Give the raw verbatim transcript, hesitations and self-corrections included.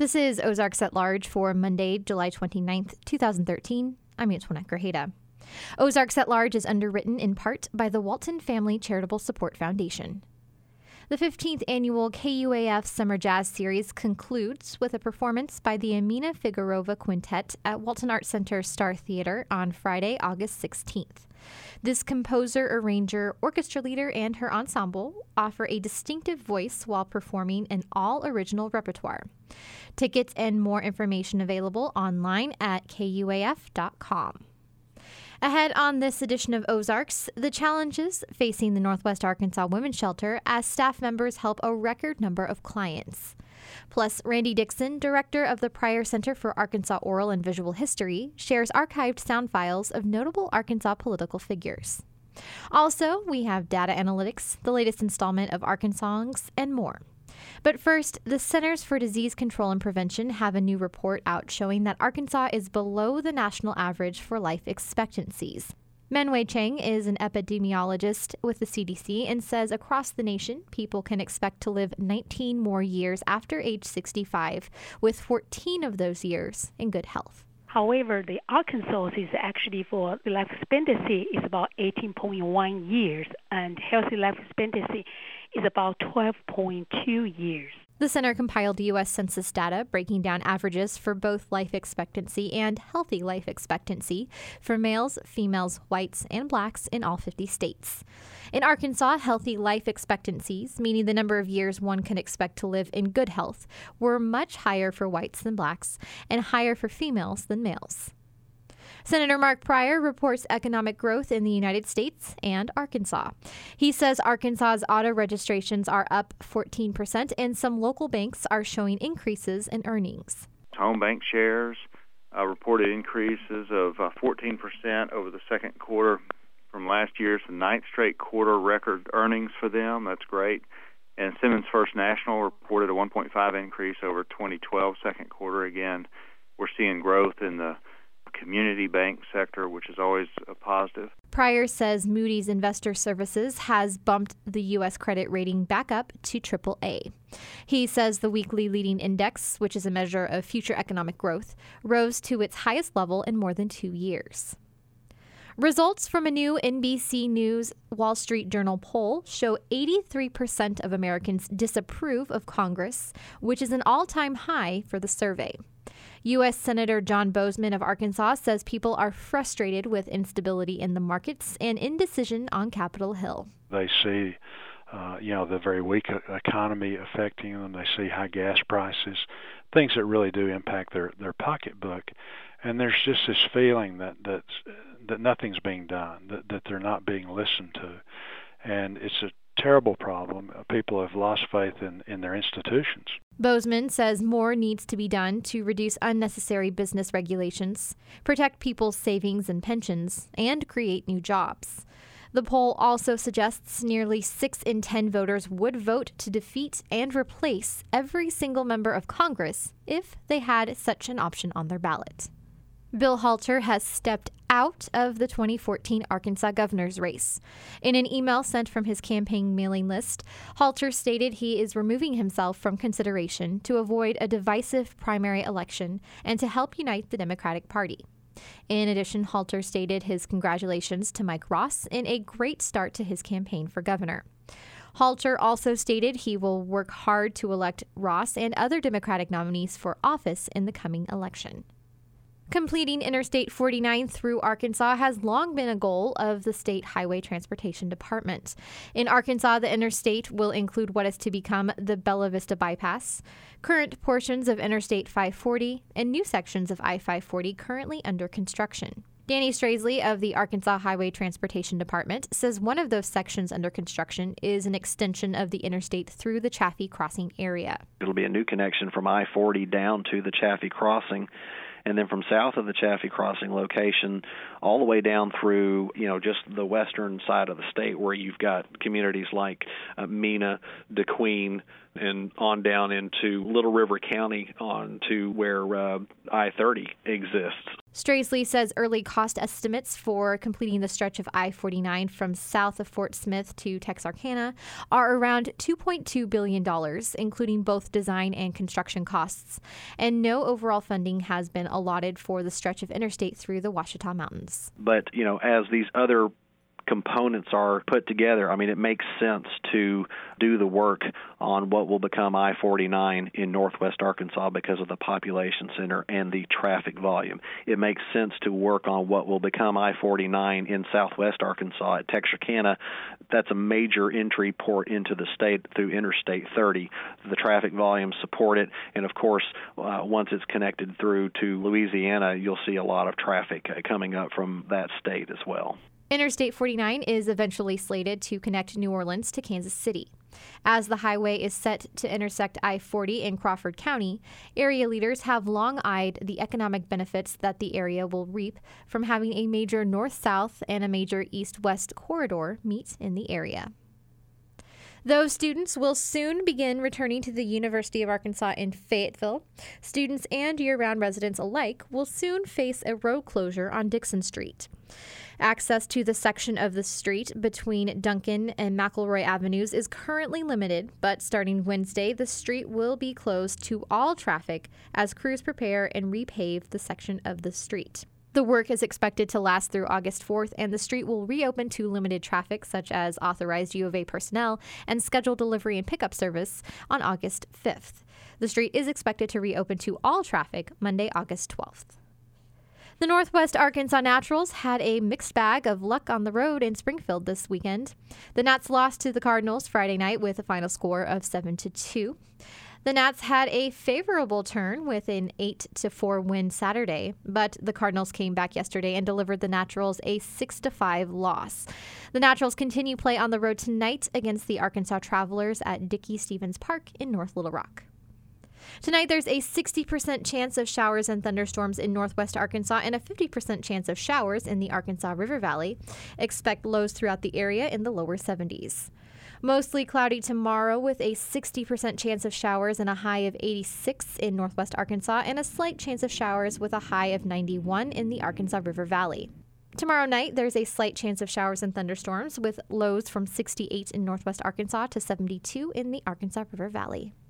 This is Ozarks at Large for Monday, July twenty-ninth, twenty thirteen. I'm Antoinette Grajeda. Ozarks at Large is underwritten in part by the Walton Family Charitable Support Foundation. The fifteenth annual K U A F Summer Jazz Series concludes with a performance by the Amina Figurova Quintet at Walton Arts Center Star Theater on Friday, August sixteenth. This composer, arranger, orchestra leader, and her ensemble offer a distinctive voice while performing an all-original repertoire. Tickets and more information available online at K U A F dot com. Ahead on this edition of Ozarks, the challenges facing the Northwest Arkansas Women's Shelter as staff members help a record number of clients. Plus, Randy Dixon, director of the Pryor Center for Arkansas Oral and Visual History, shares archived sound files of notable Arkansas political figures. Also, we have data analytics, the latest installment of Arkansongs, and more. But first, the Centers for Disease Control and Prevention have a new report out showing that Arkansas is below the national average for life expectancies. Menwei Chang is an epidemiologist with the C D C and says across the nation, people can expect to live nineteen more years after age sixty-five, with fourteen of those years in good health. However, the Arkansas is actually for the life expectancy is about eighteen point one years, and healthy life expectancy is about twelve point two years. The center compiled U S Census data breaking down averages for both life expectancy and healthy life expectancy for males, females, whites, and blacks in all fifty states. In Arkansas, healthy life expectancies, meaning the number of years one can expect to live in good health, were much higher for whites than blacks and higher for females than males. Senator Mark Pryor reports economic growth in the United States and Arkansas. He says Arkansas's auto registrations are up fourteen percent and some local banks are showing increases in earnings. Home bank shares uh, reported increases of uh, fourteen percent over the second quarter from last year. It's the ninth straight quarter record earnings for them. That's great. And Simmons First National reported a one point five increase over twenty twelve second quarter. Again, we're seeing growth in the community bank sector, which is always a positive. Pryor says Moody's Investor Services has bumped the U S credit rating back up to triple A. He says the weekly leading index, which is a measure of future economic growth, rose to its highest level in more than two years. Results from a new N B C News Wall Street Journal poll show eighty-three percent of Americans disapprove of Congress, which is an all-time high for the survey. U S Senator John Boozman of Arkansas says people are frustrated with instability in the markets and indecision on Capitol Hill. They see, uh, you know, the very weak economy affecting them. They see high gas prices, things that really do impact their, their pocketbook. And there's just this feeling that that that nothing's being done, that, that they're not being listened to. And it's a terrible problem. People have lost faith in, in their institutions. Boozman says more needs to be done to reduce unnecessary business regulations, protect people's savings and pensions, and create new jobs. The poll also suggests nearly six in ten voters would vote to defeat and replace every single member of Congress if they had such an option on their ballot. Bill Halter has stepped out of the twenty fourteen Arkansas governor's race. In an email sent from his campaign mailing list, Halter stated he is removing himself from consideration to avoid a divisive primary election and to help unite the Democratic Party. In addition, Halter stated his congratulations to Mike Ross in a great start to his campaign for governor. Halter also stated he will work hard to elect Ross and other Democratic nominees for office in the coming election. Completing Interstate forty-nine through Arkansas has long been a goal of the State Highway Transportation Department. In Arkansas, the interstate will include what is to become the Bella Vista Bypass, current portions of Interstate five forty, and new sections of I five forty currently under construction. Danny Straisley of the Arkansas Highway Transportation Department says one of those sections under construction is an extension of the interstate through the Chaffee Crossing area. It'll be a new connection from I forty down to the Chaffee Crossing. and then from south of the Chaffee Crossing location all the way down through, you know, just the western side of the state where you've got communities like uh, Mena, DeQueen, and on down into Little River County on to where uh, I thirty exists. Straisley says early cost estimates for completing the stretch of I forty-nine from south of Fort Smith to Texarkana are around two point two billion dollars, including both design and construction costs. And no overall funding has been allotted for the stretch of interstate through the Ouachita Mountains. But, you know, as these other components are put together, I mean, it makes sense to do the work on what will become I forty-nine in northwest Arkansas because of the population center and the traffic volume. It makes sense to work on what will become I forty-nine in southwest Arkansas at Texarkana. That's a major entry port into the state through Interstate thirty. The traffic volumes support it, and of course, uh, once it's connected through to Louisiana, you'll see a lot of traffic uh, coming up from that state as well. Interstate forty-nine is eventually slated to connect New Orleans to Kansas City. As the highway is set to intersect I forty in Crawford County, area leaders have long eyed the economic benefits that the area will reap from having a major north-south and a major east-west corridor meet in the area. Though students will soon begin returning to the University of Arkansas in Fayetteville, students and year-round residents alike will soon face a road closure on Dixon Street. Access to the section of the street between Duncan and McElroy Avenues is currently limited, but starting Wednesday, the street will be closed to all traffic as crews prepare and repave the section of the street. The work is expected to last through August fourth, and the street will reopen to limited traffic, such as authorized U of A personnel and scheduled delivery and pickup service on August fifth. The street is expected to reopen to all traffic Monday, August twelfth. The Northwest Arkansas Naturals had a mixed bag of luck on the road in Springfield this weekend. The Nats lost to the Cardinals Friday night with a final score of seven to two. The Nats had a favorable turn with an eight to four win Saturday, but the Cardinals came back yesterday and delivered the Naturals a six to five loss. The Naturals continue play on the road tonight against the Arkansas Travelers at Dickey-Stevens Park in North Little Rock. Tonight, there's a sixty percent chance of showers and thunderstorms in northwest Arkansas and a fifty percent chance of showers in the Arkansas River Valley. Expect lows throughout the area in the lower seventies. Mostly cloudy tomorrow with a sixty percent chance of showers and a high of eighty-six in northwest Arkansas and a slight chance of showers with a high of ninety-one in the Arkansas River Valley. Tomorrow night, there's a slight chance of showers and thunderstorms with lows from sixty-eight in northwest Arkansas to seventy-two in the Arkansas River Valley.